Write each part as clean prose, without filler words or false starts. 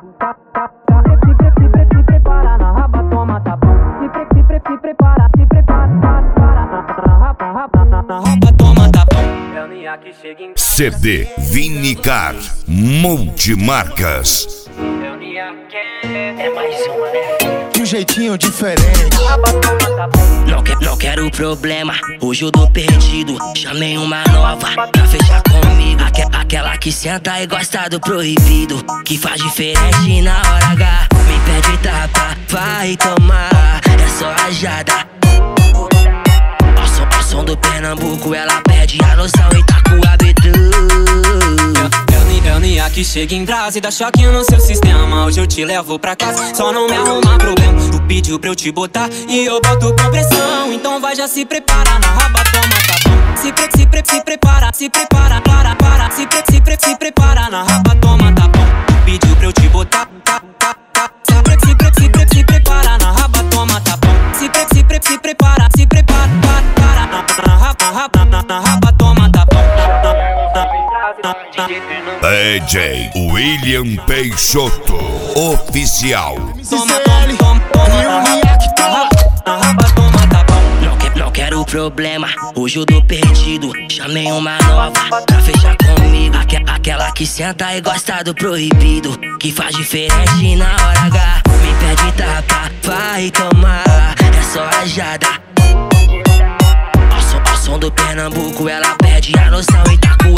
Se prepara na raba, toma, tá bom. Se prepara, na raba, toma, tá bom. CD Vinicar Multimarcas. É mais uma, né? De um jeitinho diferente. Não quero problema, hoje eu tô perdido. Chamei uma nova pra fechar comigo. Aquela que senta e gosta do proibido, que faz diferente na hora H. Me pede tapa, vai tomar, é só rajada. Ao som do Pernambuco, ela pede a noção e tá com o LNA que chega em brasa e dá choque no seu sistema. Hoje eu te levo pra casa, só não me arruma problema. Tu pediu pra eu te botar e eu boto com pressão. Então vai, já se prepara na raba, toma, tá bom. Se prepara, para. Se prepara na raba, toma, tá bom. Tu pediu pra eu te botar, Se prepara na raba, toma, tá bom. Se prepara, para. Na raba, toma, tá bom. DJ William Peixoto Oficial. Não quero problema, hoje eu tô perdido. Chamei uma nova pra fechar comigo. Aquela que senta e gosta do proibido, que faz diferente na hora H. Me pede tapa, vai tomar, é só rajada. Ao som do Pernambuco, ela pede a noção e tá com o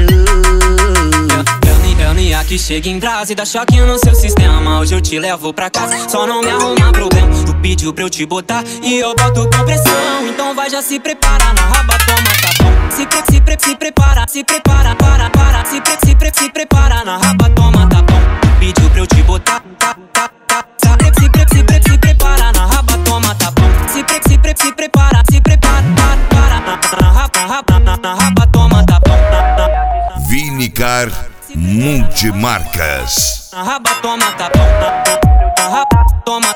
LNA que chega em brasa e dá choque no seu sistema. Hoje eu te levo pra casa, só não me arruma problema. Tu pediu pra eu te botar e eu boto com pressão. Então vai, já se prepara na raba, toma, tá bom. Se prepara, para. Se prepara na raba, toma, tá bom. Tu pediu pra eu te botar, Se prepara na raba, toma, tá bom. Se prepara, para. Na raba, toma, tá bom. Vinicar Multimarcas. Na raba, toma, tá bom. Na raba, toma.